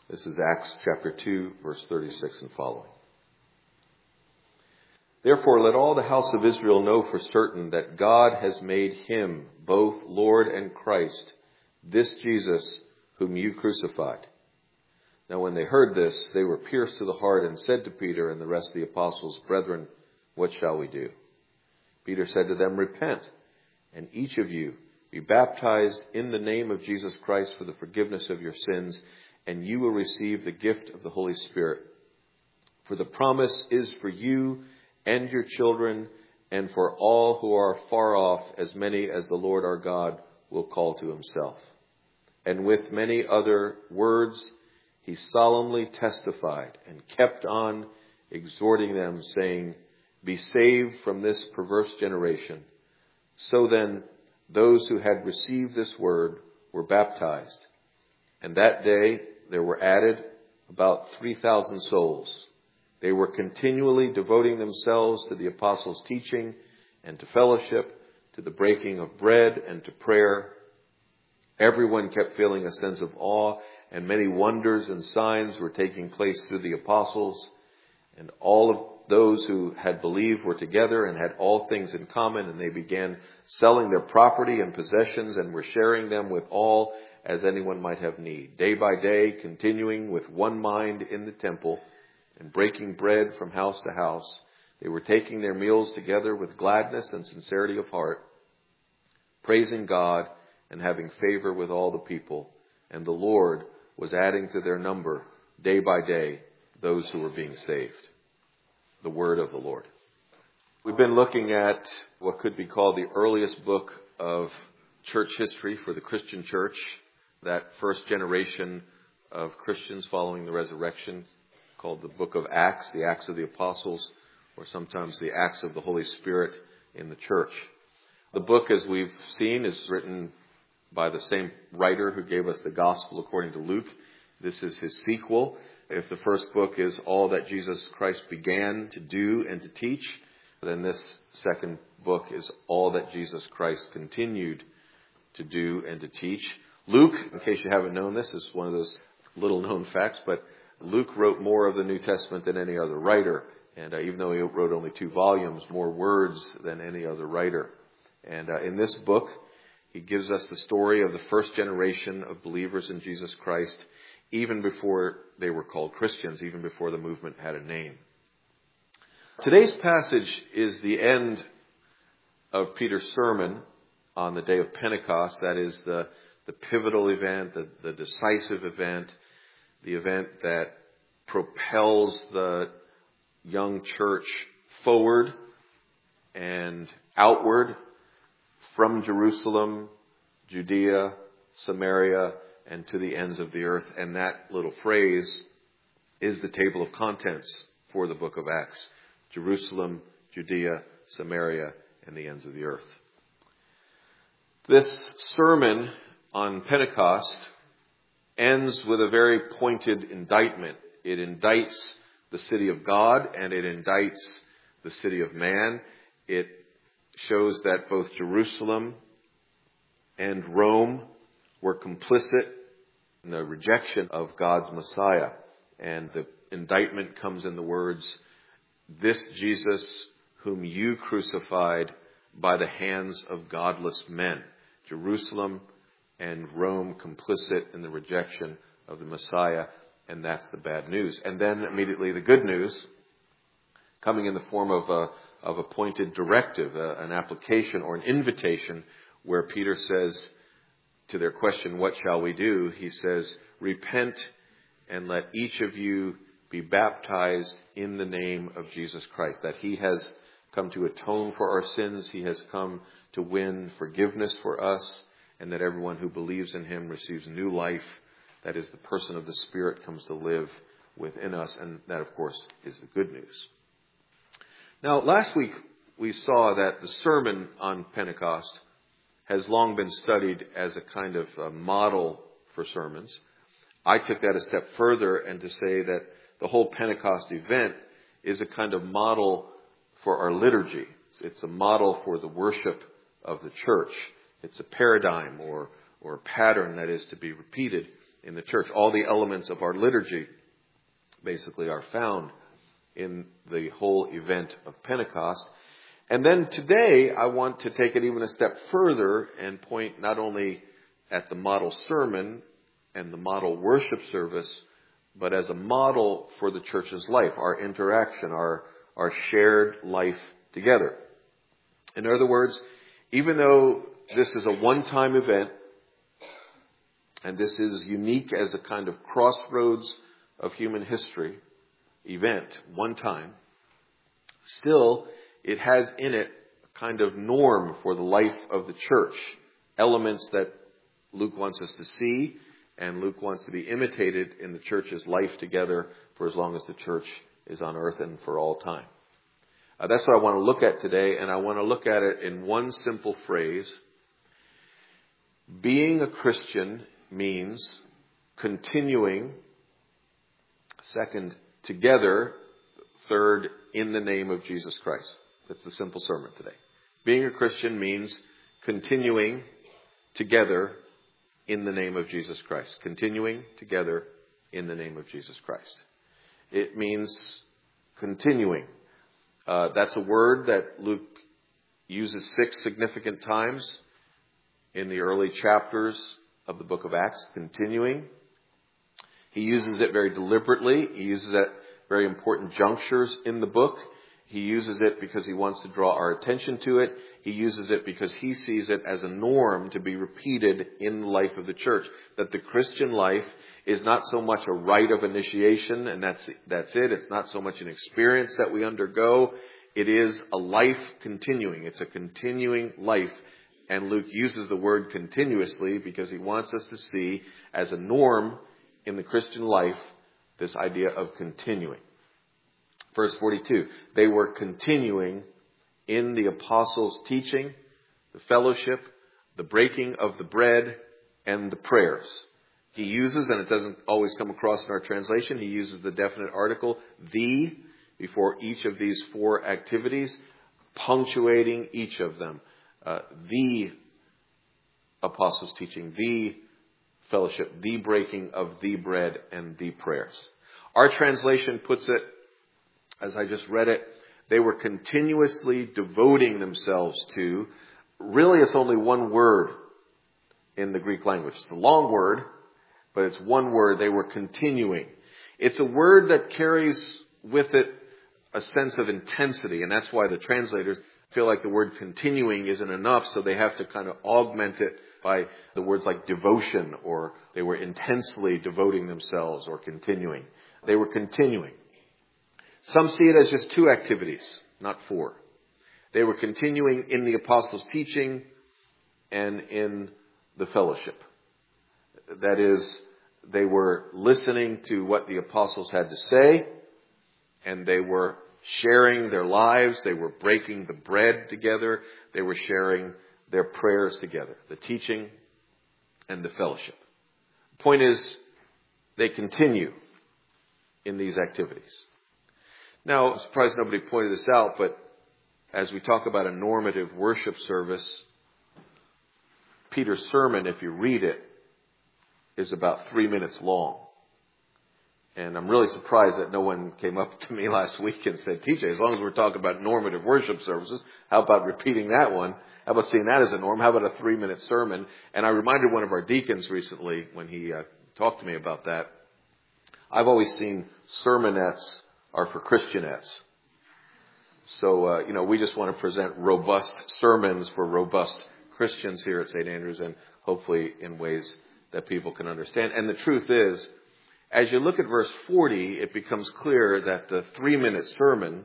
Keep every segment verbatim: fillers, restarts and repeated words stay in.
This is Acts chapter two, verse thirty-six and following. Therefore, let all the house of Israel know for certain that God has made him both Lord and Christ, this Jesus whom you crucified. Now when they heard this, they were pierced to the heart and said to Peter and the rest of the apostles, Brethren, what shall we do? Peter said to them, Repent, and each of you be baptized in the name of Jesus Christ for the forgiveness of your sins, and you will receive the gift of the Holy Spirit. For the promise is for you and your children, and for all who are far off, as many as the Lord our God will call to himself. And with many other words, he solemnly testified and kept on exhorting them, saying, Be saved from this perverse generation. So then, those who had received this word were baptized. And that day there were added about three thousand souls. They were continually devoting themselves to the apostles' teaching and to fellowship, to the breaking of bread and to prayer. Everyone kept feeling a sense of awe, and many wonders and signs were taking place through the apostles. And all of those who had believed were together and had all things in common, and they began selling their property and possessions and were sharing them with all as anyone might have need. Day by day, continuing with one mind in the temple and breaking bread from house to house, they were taking their meals together with gladness and sincerity of heart, praising God and having favor with all the people. And the Lord was adding to their number day by day those who were being saved. The word of the Lord. We've been looking at what could be called the earliest book of church history for the Christian church, that first generation of Christians following the resurrection, called the book of Acts, the Acts of the Apostles, or sometimes the Acts of the Holy Spirit in the church. The book, as we've seen, is written by the same writer who gave us the Gospel according to Luke. This is his sequel. If the first book is all that Jesus Christ began to do and to teach, then this second book is all that Jesus Christ continued to do and to teach. Luke, in case you haven't known this, is one of those little known facts, but Luke wrote more of the New Testament than any other writer. And uh, even though he wrote only two volumes, more words than any other writer. And uh, in this book, he gives us the story of the first generation of believers in Jesus Christ, even before they were called Christians, even before the movement had a name. Today's passage is the end of Peter's sermon on the day of Pentecost. That is the, the pivotal event, the, the decisive event, the event that propels the young church forward and outward from Jerusalem, Judea, Samaria, and to the ends of the earth. And that little phrase is the table of contents for the book of Acts. Jerusalem, Judea, Samaria, and the ends of the earth. This sermon on Pentecost ends with a very pointed indictment. It indicts the city of God and it indicts the city of man. It shows that both Jerusalem and Rome were complicit in the rejection of God's Messiah. And the indictment comes in the words, This Jesus whom you crucified by the hands of godless men. Jerusalem and Rome complicit in the rejection of the Messiah, and that's the bad news. And then immediately the good news, coming in the form of a, of a pointed directive, a, an application or an invitation, where Peter says to their question, what shall we do? He says, repent and let each of you be baptized in the name of Jesus Christ. That he has come to atone for our sins. He has come to win forgiveness for us. And that everyone who believes in him receives new life. That is, the person of the Spirit comes to live within us. And that, of course, is the good news. Now, last week we saw that the sermon on Pentecost has long been studied as a kind of a model for sermons. I took that a step further and to say that the whole Pentecost event is a kind of model for our liturgy. It's a model for the worship of the church. It's a paradigm or, or a pattern that is to be repeated in the church. All the elements of our liturgy basically are found in the whole event of Pentecost. And then today I want to take it even a step further and point not only at the model sermon and the model worship service, but as a model for the church's life, our interaction, our, our shared life together. In other words, even though this is a one-time event, and this is unique as a kind of crossroads of human history event, one time, still it has in it a kind of norm for the life of the church, elements that Luke wants us to see, and Luke wants to be imitated in the church's life together for as long as the church is on earth and for all time. Uh, that's what I want to look at today, and I want to look at it in one simple phrase. Being a Christian means continuing, second, together, third, in the name of Jesus Christ. That's the simple sermon today. Being a Christian means continuing together in the name of Jesus Christ. Continuing together in the name of Jesus Christ. It means continuing. Uh, that's a word that Luke uses six significant times in the early chapters of the book of Acts. Continuing. He uses it very deliberately. He uses it at very important junctures in the book. He uses it because he wants to draw our attention to it. He uses it because he sees it as a norm to be repeated in the life of the church. That the Christian life is not so much a rite of initiation, and that's that's it. It's not so much an experience that we undergo. It is a life continuing. It's a continuing life. And Luke uses the word continuously because he wants us to see as a norm in the Christian life this idea of continuing. Verse forty-two, they were continuing in the apostles' teaching, the fellowship, the breaking of the bread, and the prayers. He uses, and it doesn't always come across in our translation, he uses the definite article, the, before each of these four activities, punctuating each of them. Uh, the apostles' teaching, the fellowship, the breaking of the bread, and the prayers. Our translation puts it, as I just read it, they were continuously devoting themselves to, really it's only one word in the Greek language. It's a long word, but it's one word. They were continuing. It's a word that carries with it a sense of intensity, and that's why the translators feel like the word continuing isn't enough, so they have to kind of augment it by the words like devotion, or they were intensely devoting themselves, or continuing. They were continuing. Some see it as just two activities, not four. They were continuing in the apostles' teaching and in the fellowship. That is, they were listening to what the apostles had to say, and they were sharing their lives. They were breaking the bread together. They were sharing their prayers together, the teaching and the fellowship. The point is, they continue in these activities. Now, I'm surprised nobody pointed this out, but as we talk about a normative worship service, Peter's sermon, if you read it, is about three minutes long. And I'm really surprised that no one came up to me last week and said, T J, as long as we're talking about normative worship services, how about repeating that one? How about seeing that as a norm? How about a three-minute sermon? And I reminded one of our deacons recently when he uh, talked to me about that. I've always seen sermonettes are for Christianettes. So, uh, you know, we just want to present robust sermons for robust Christians here at Saint Andrews, and hopefully in ways that people can understand. And the truth is, as you look at verse forty, it becomes clear that the three-minute sermon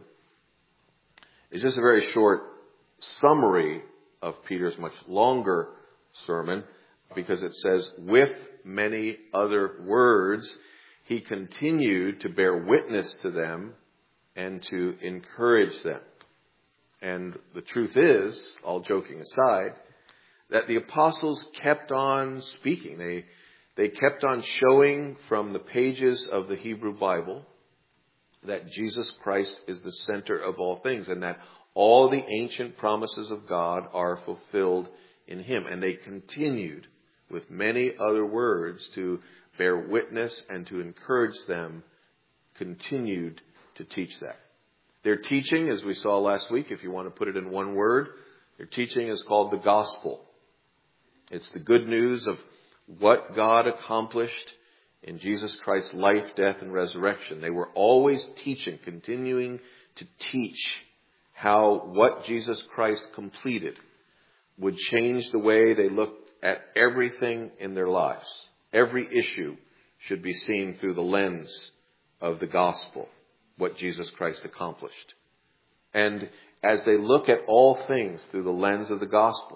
is just a very short summary of Peter's much longer sermon, because it says, with many other words, he continued to bear witness to them and to encourage them. And the truth is, all joking aside, that the apostles kept on speaking. They They kept on showing from the pages of the Hebrew Bible that Jesus Christ is the center of all things, and that all the ancient promises of God are fulfilled in him. And they continued with many other words to bear witness and to encourage them, continued to teach that. Their teaching, as we saw last week, if you want to put it in one word, their teaching is called the gospel. It's the good news of what God accomplished in Jesus Christ's life, death, and resurrection. They were always teaching, continuing to teach how what Jesus Christ completed would change the way they looked at everything in their lives. Every issue should be seen through the lens of the gospel, what Jesus Christ accomplished. And as they look at all things through the lens of the gospel,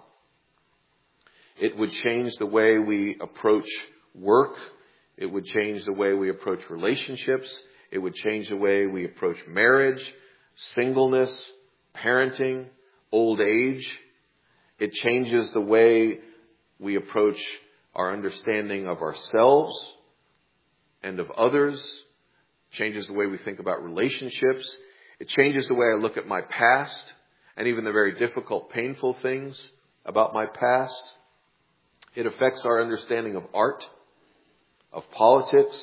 it would change the way we approach work. It would change the way we approach relationships. It would change the way we approach marriage, singleness, parenting, old age. It changes the way we approach our understanding of ourselves and of others. It changes the way we think about relationships. It changes the way I look at my past and even the very difficult, painful things about my past. It affects our understanding of art, of politics,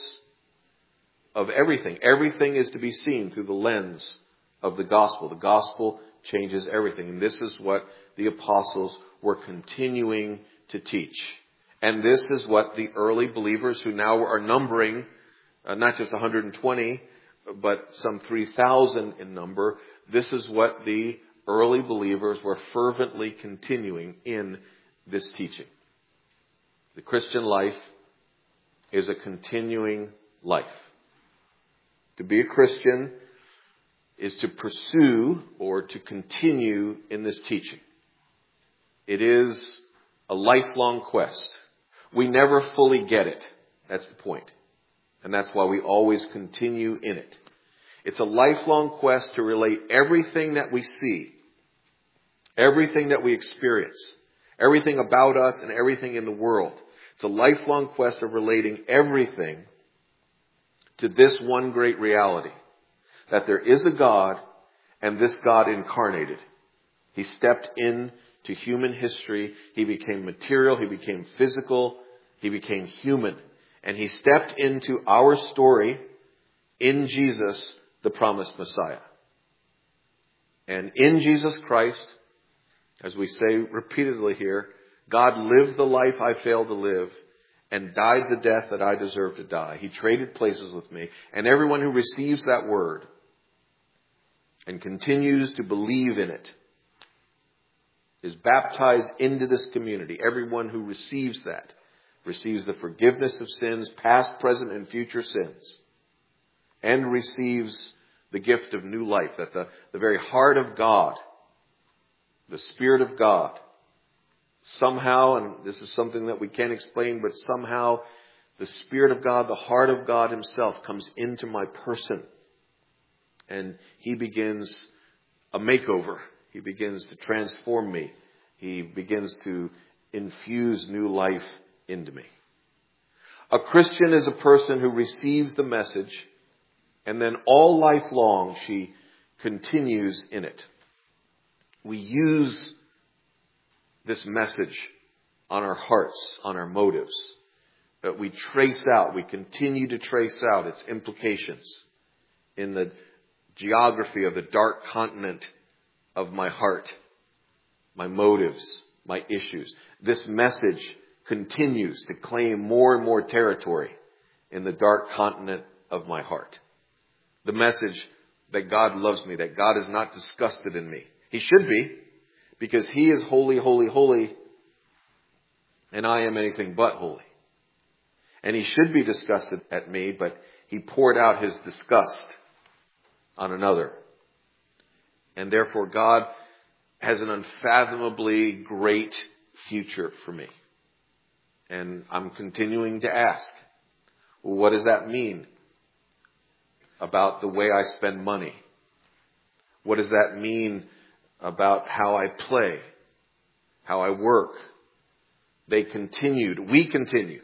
of everything. Everything is to be seen through the lens of the gospel. The gospel changes everything. And this is what the apostles were continuing to teach. And this is what the early believers, who now are numbering uh, not just one hundred twenty, but some three thousand in number, this is what the early believers were fervently continuing in this teaching. The Christian life is a continuing life. To be a Christian is to pursue or to continue in this teaching. It is a lifelong quest. We never fully get it. That's the point. And that's why we always continue in it. It's a lifelong quest to relate everything that we see, everything that we experience, everything about us and everything in the world. It's a lifelong quest of relating everything to this one great reality, that there is a God, and this God incarnated. He stepped into human history. He became material. He became physical. He became human. And he stepped into our story in Jesus, the promised Messiah. And in Jesus Christ, as we say repeatedly here, God lived the life I failed to live and died the death that I deserve to die. He traded places with me. And everyone who receives that word and continues to believe in it is baptized into this community. Everyone who receives that receives the forgiveness of sins, past, present, and future sins, and receives the gift of new life, that the, the very heart of God, the Spirit of God, somehow, and this is something that we can't explain, but somehow the Spirit of God, the heart of God himself, comes into my person. And he begins a makeover. He begins to transform me. He begins to infuse new life into me. A Christian is a person who receives the message, and then all life long she continues in it. We use this message on our hearts, on our motives, that we trace out, we continue to trace out its implications in the geography of the dark continent of my heart, my motives, my issues. This message continues to claim more and more territory in the dark continent of my heart. The message that God loves me, that God is not disgusted in me. He should be, because he is holy, holy, holy, and I am anything but holy. And he should be disgusted at me, but he poured out his disgust on another. And therefore God has an unfathomably great future for me. And I'm continuing to ask, well, what does that mean about the way I spend money? What does that mean about how I play, how I work? They continued. We continue.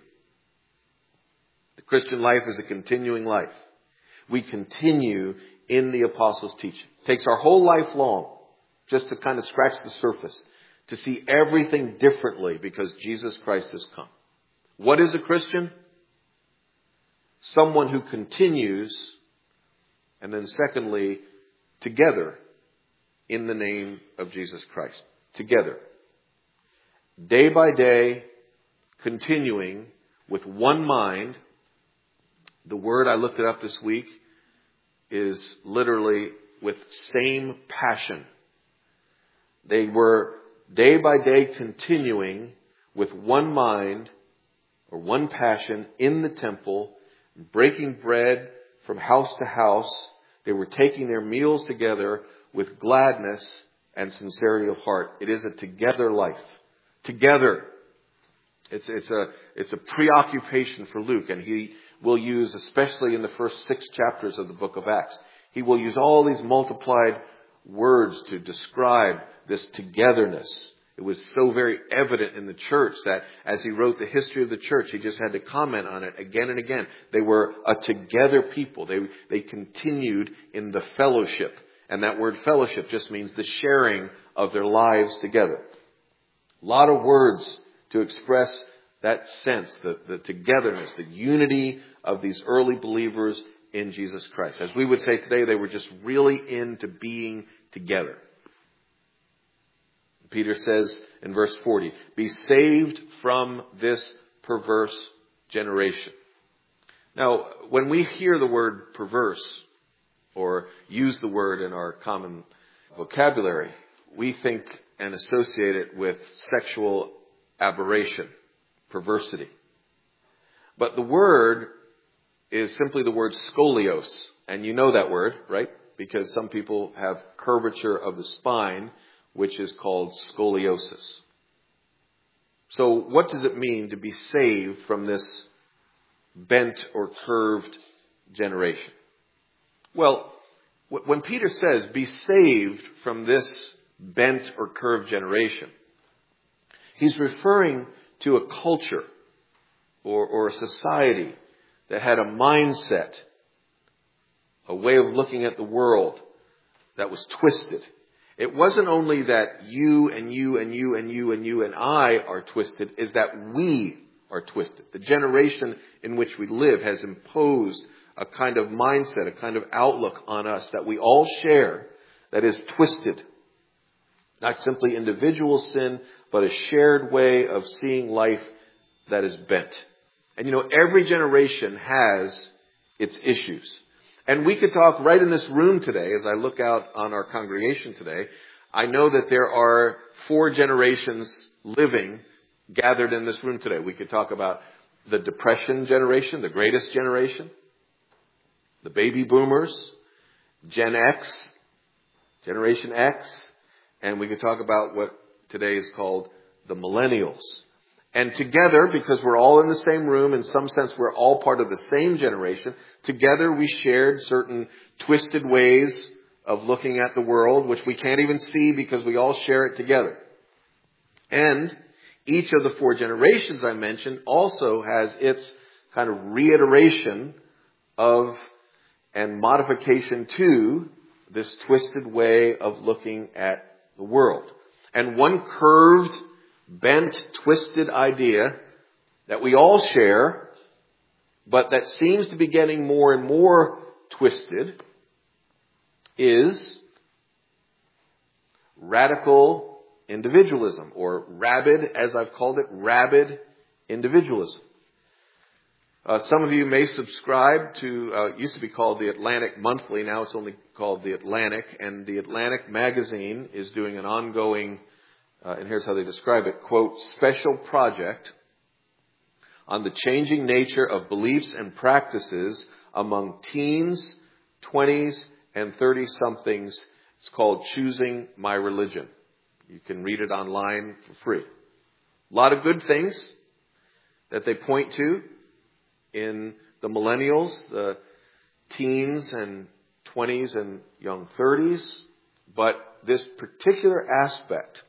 The Christian life is a continuing life. We continue in the apostles' teaching. It takes our whole life long just to kind of scratch the surface, to see everything differently because Jesus Christ has come. What is a Christian? someone who continues, and then secondly, together in the name of Jesus Christ. Together. Day by day, continuing with one mind. The word, I looked it up this week, is literally with same passion. They were day by day continuing with one mind or one passion in the temple, breaking bread from house to house. They were taking their meals together with gladness and sincerity of heart. It is a together life. Together. It's, it's a, it's a preoccupation for Luke, and he will use, especially in the first six chapters of the book of Acts, he will use all these multiplied words to describe this togetherness. It was so very evident in the church that as he wrote the history of the church, he just had to comment on it again and again. They were a together people. They, they continued in the fellowship. And that word fellowship just means the sharing of their lives together. A lot of words to express that sense, the, the togetherness, the unity of these early believers in Jesus Christ. As we would say today, they were just really into being together. Peter says in verse forty, be saved from this perverse generation. Now, when we hear the word perverse, or use the word in our common vocabulary, we think and associate it with sexual aberration, perversity. But the word is simply the word scolios. And you know that word, right? Because some people have curvature of the spine, which is called scoliosis. So what does it mean to be saved from this bent or curved generation? Well, when Peter says, be saved from this bent or curved generation, he's referring to a culture or, or a society that had a mindset, a way of looking at the world that was twisted. It wasn't only that you and you and you and you and you and I are twisted, is that we are twisted. The generation in which we live has imposed a kind of mindset, a kind of outlook on us that we all share that is twisted. Not simply individual sin, but a shared way of seeing life that is bent. And you know, every generation has its issues. And we could talk right in this room today, as I look out on our congregation today, I know that there are four generations living gathered in this room today. We could talk about the Depression generation, the greatest generation, the baby boomers, Gen X, Generation X, and we could talk about what today is called the millennials. And together, because we're all in the same room, in some sense we're all part of the same generation, together we shared certain twisted ways of looking at the world, which we can't even see because we all share it together. And each of the four generations I mentioned also has its kind of reiteration of and modification to this twisted way of looking at the world. And one curved, bent, twisted idea that we all share, but that seems to be getting more and more twisted, is radical individualism, or rabid, as I've called it, rabid individualism. Uh, some of you may subscribe to, uh, it used to be called the Atlantic Monthly, now it's only called the Atlantic, and the Atlantic magazine is doing an ongoing, uh, and here's how they describe it, quote, special project on the changing nature of beliefs and practices among teens, twenties, and thirty-somethings. It's called Choosing My Religion. You can read it online for free. A lot of good things that they point to in the millennials, the teens and twenties and young thirties. But this particular aspect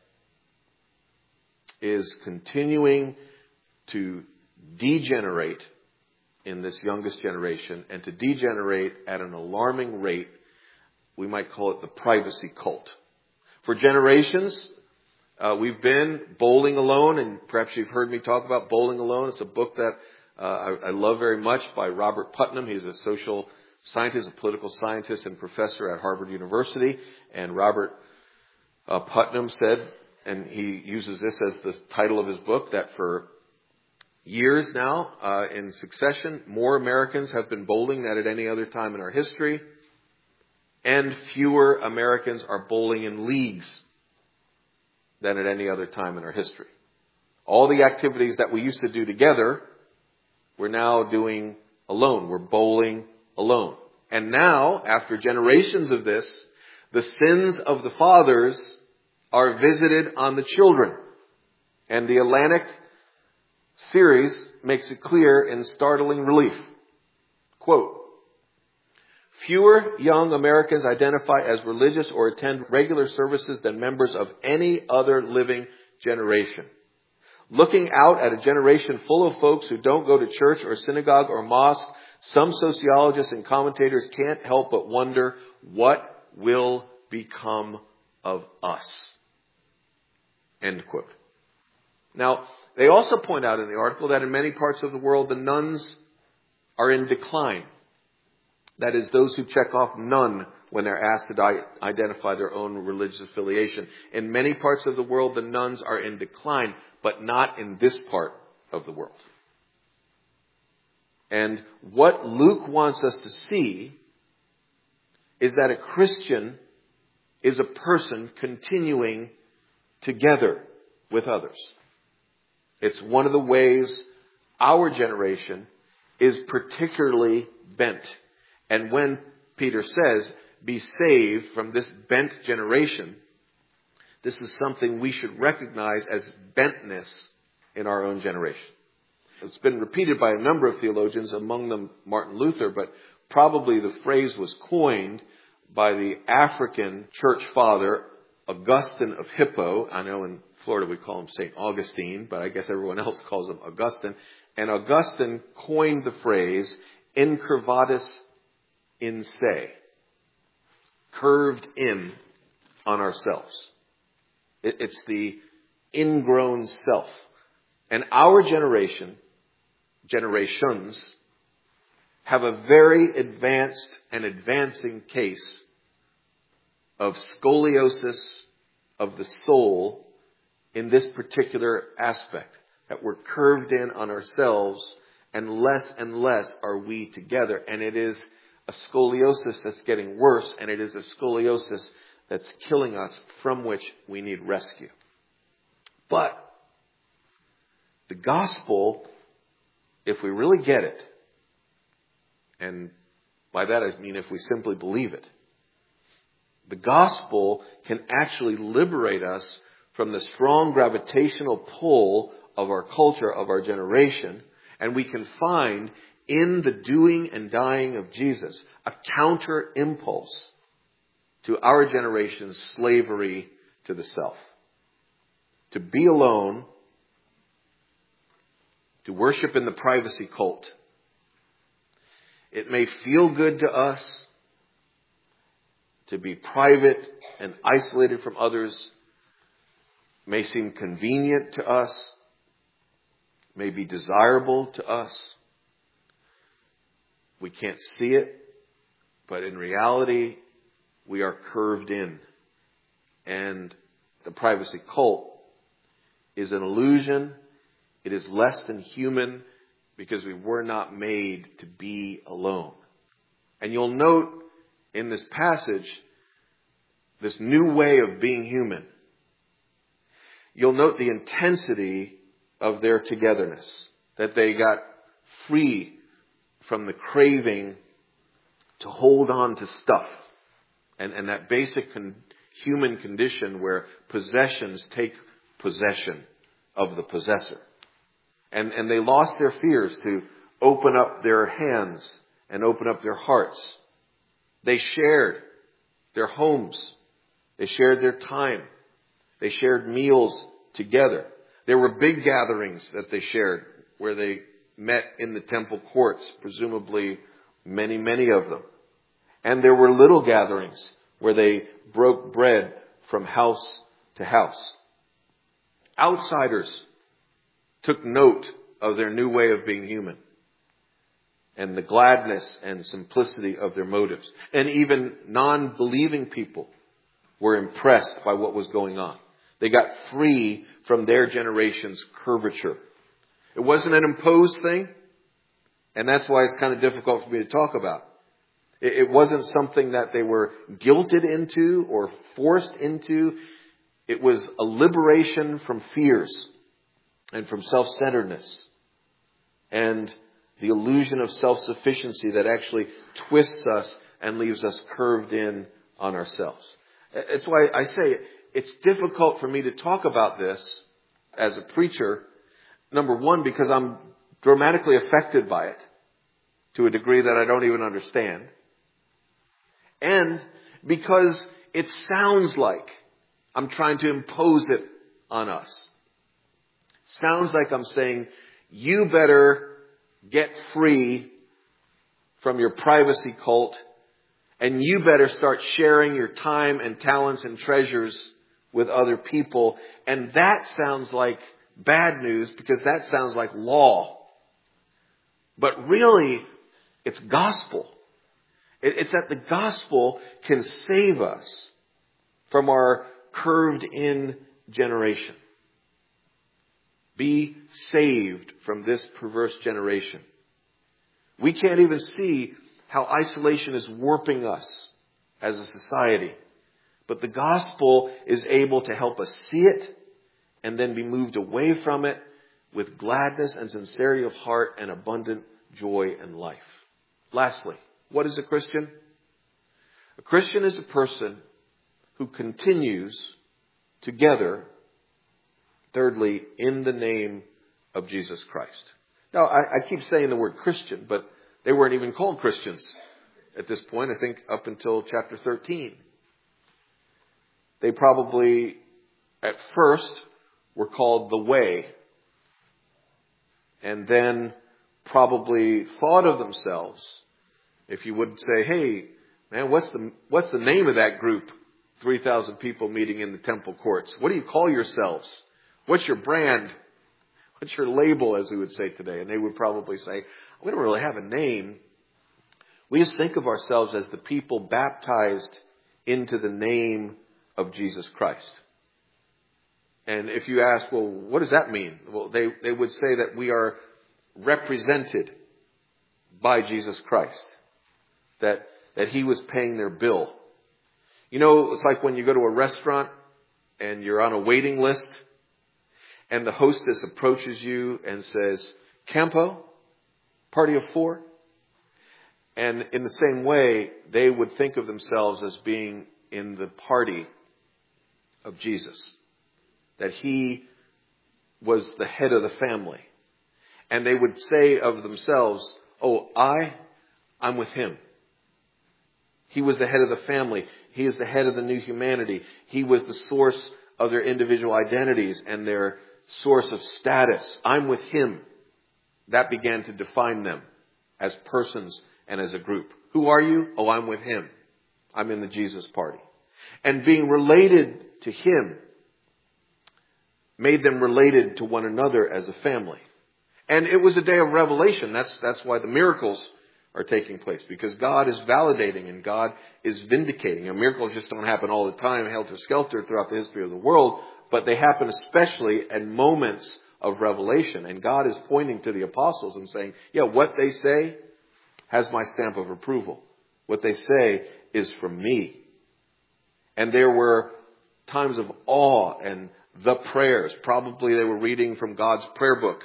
is continuing to degenerate in this youngest generation, and to degenerate at an alarming rate. We might call it the privacy cult. For generations, uh, we've been Bowling Alone, and perhaps you've heard me talk about Bowling Alone. It's a book that uh, I, I love very much by Robert Putnam. He's a social scientist, a political scientist and professor at Harvard University. And Robert uh, Putnam said, and he uses this as the title of his book, that for years now, uh, in succession, more Americans have been bowling than at any other time in our history, and fewer Americans are bowling in leagues than at any other time in our history. All the activities that we used to do together, we're now doing alone. We're bowling alone. And now, after generations of this, the sins of the fathers are visited on the children. And the Atlantic series makes it clear in startling relief. Quote, fewer young Americans identify as religious or attend regular services than members of any other living generation. Looking out at a generation full of folks who don't go to church or synagogue or mosque, some sociologists and commentators can't help but wonder, what will become of us? End quote. Now, they also point out in the article that in many parts of the world, the nuns are in decline. That is, those who check off nun when they're asked to di- identify their own religious affiliation. In many parts of the world, the nuns are in decline, but not in this part of the world. And what Luke wants us to see is that a Christian is a person continuing together with others. It's one of the ways our generation is particularly bent. And when Peter says, be saved from this bent generation, this is something we should recognize as bentness in our own generation. It's been repeated by a number of theologians, among them Martin Luther, but probably the phrase was coined by the African church father, Augustine of Hippo. I know in Florida we call him Saint Augustine, but I guess everyone else calls him Augustine. And Augustine coined the phrase, incurvatus in se, curved in on ourselves. It's the ingrown self. And our generation, generations, have a very advanced and advancing case of scoliosis of the soul in this particular aspect, that we're curved in on ourselves and less and less are we together. And it is a scoliosis that's getting worse, and it is a scoliosis that's killing us, from which we need rescue. But the gospel, if we really get it, and by that I mean if we simply believe it, the gospel can actually liberate us from the strong gravitational pull of our culture, of our generation, and we can find in the doing and dying of Jesus a counter impulse to our generation's slavery to the self. To be alone, to worship in the privacy cult. It may feel good to us to be private and isolated from others, may seem convenient to us, may be desirable to us. We can't see it, but in reality, we are curved in. And the privacy cult is an illusion. It is less than human because we were not made to be alone. And you'll note in this passage, this new way of being human. You'll note the intensity of their togetherness, that they got free from the craving to hold on to stuff. And, and that basic con- human condition where possessions take possession of the possessor. And, and they lost their fears to open up their hands and open up their hearts. They shared their homes. They shared their time. They shared meals together. There were big gatherings that they shared where they met in the temple courts, presumably many, many of them. And there were little gatherings where they broke bread from house to house. Outsiders took note of their new way of being human. and the gladness and simplicity of their motives. And even non-believing people were impressed by what was going on. They got free from their generation's curvature. It wasn't an imposed thing, and that's why it's kind of difficult for me to talk about. It wasn't something that they were guilted into or forced into. It was a liberation from fears and from self-centeredness and the illusion of self-sufficiency that actually twists us and leaves us curved in on ourselves. That's why I say it's difficult for me to talk about this as a preacher. Number one, because I'm dramatically affected by it to a degree that I don't even understand. And because it sounds like I'm trying to impose it on us. Sounds like I'm saying, you better get free from your privacy cult, and you better start sharing your time and talents and treasures with other people. And that sounds like bad news because that sounds like law. But really, it's gospel. It's that the gospel can save us from our curved in generation. Be saved from this perverse generation. We can't even see how isolation is warping us as a society. But the gospel is able to help us see it and then be moved away from it with gladness and sincerity of heart and abundant joy and life. Lastly, what is a Christian? A Christian is a person who continues together, thirdly, in the name of Jesus Christ. Now, I, I keep saying the word Christian, but they weren't even called Christians at this point, I think up until chapter thirteen. They probably, at first, were called the Way, and then probably thought of themselves, if you would say, hey, man, what's the what's the name of that group? three thousand people meeting in the temple courts. What do you call yourselves? What's your brand? What's your label, as we would say today? And they would probably say, we don't really have a name. We just think of ourselves as the people baptized into the name of Jesus Christ. And if you ask, well, what does that mean? Well, they, they would say that we are represented by Jesus Christ. That, that he was paying their bill. You know, it's like when you go to a restaurant and you're on a waiting list and the hostess approaches you and says, Campo, party of four. And in the same way, they would think of themselves as being in the party of Jesus. That he was the head of the family. And they would say of themselves, oh, I, I'm with him. He was the head of the family. He is the head of the new humanity. He was the source of their individual identities and their source of status. I'm with him. That began to define them as persons and as a group. Who are you? Oh, I'm with him. I'm in the Jesus party. And being related to him made them related to one another as a family. And it was a day of revelation. That's, that's why the miracles are taking place, because God is validating and God is vindicating. And miracles just don't happen all the time, helter-skelter, throughout the history of the world, but they happen especially at moments of revelation. And God is pointing to the apostles and saying, yeah, what they say has my stamp of approval. What they say is from me. And there were times of awe and the prayers. Probably they were reading from God's prayer book,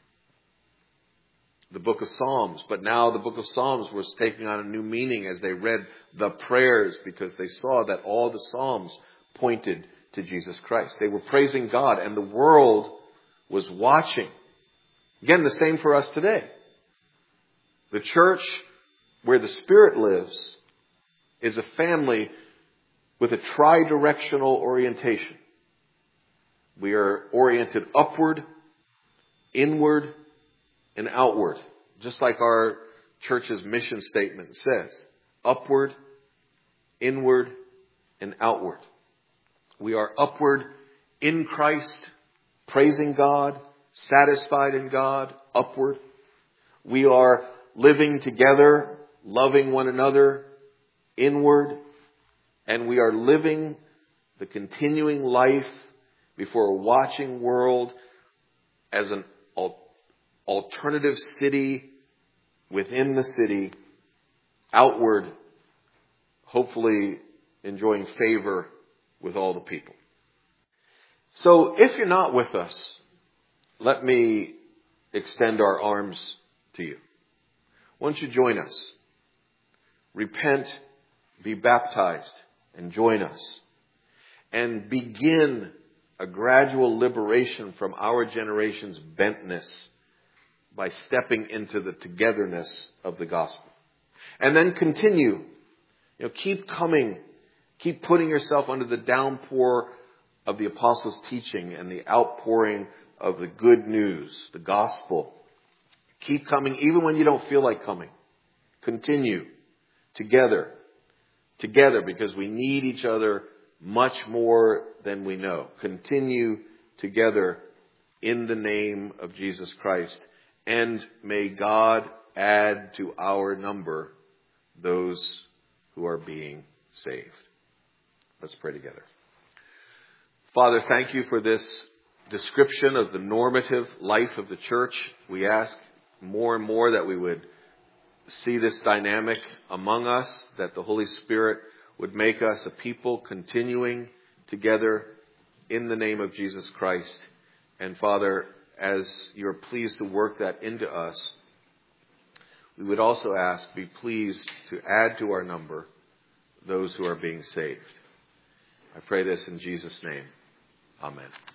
the book of Psalms. But now the book of Psalms was taking on a new meaning as they read the prayers, because they saw that all the Psalms pointed to Jesus Christ. They were praising God, and the world was watching. Again, the same for us today. The church, where the Spirit lives, is a family with a tri-directional orientation. We are oriented upward, inward, and outward. Just like our church's mission statement says. Upward, inward, and outward. We are upward in Christ, praising God, satisfied in God, upward. We are living together, loving one another inward, and we are living the continuing life before a watching world as an alternative city within the city, outward, hopefully enjoying favor with all the people. So if you're not with us, let me extend our arms to you. Why don't you join us? Repent, be baptized, and join us. And begin a gradual liberation from our generation's bentness by stepping into the togetherness of the gospel. And then continue. You know, keep coming. Keep putting yourself under the downpour of the apostles' teaching and the outpouring of the good news, the gospel. Keep coming even when you don't feel like coming. Continue together. Together, because we need each other much more than we know. Continue together in the name of Jesus Christ. And may God add to our number those who are being saved. Let's pray together. Father, thank you for this description of the normative life of the church. We ask more and more that we would see this dynamic among us, that the Holy Spirit would make us a people continuing together in the name of Jesus Christ. And Father, as you're pleased to work that into us, we would also ask, be pleased to add to our number those who are being saved. I pray this in Jesus' name. Amen.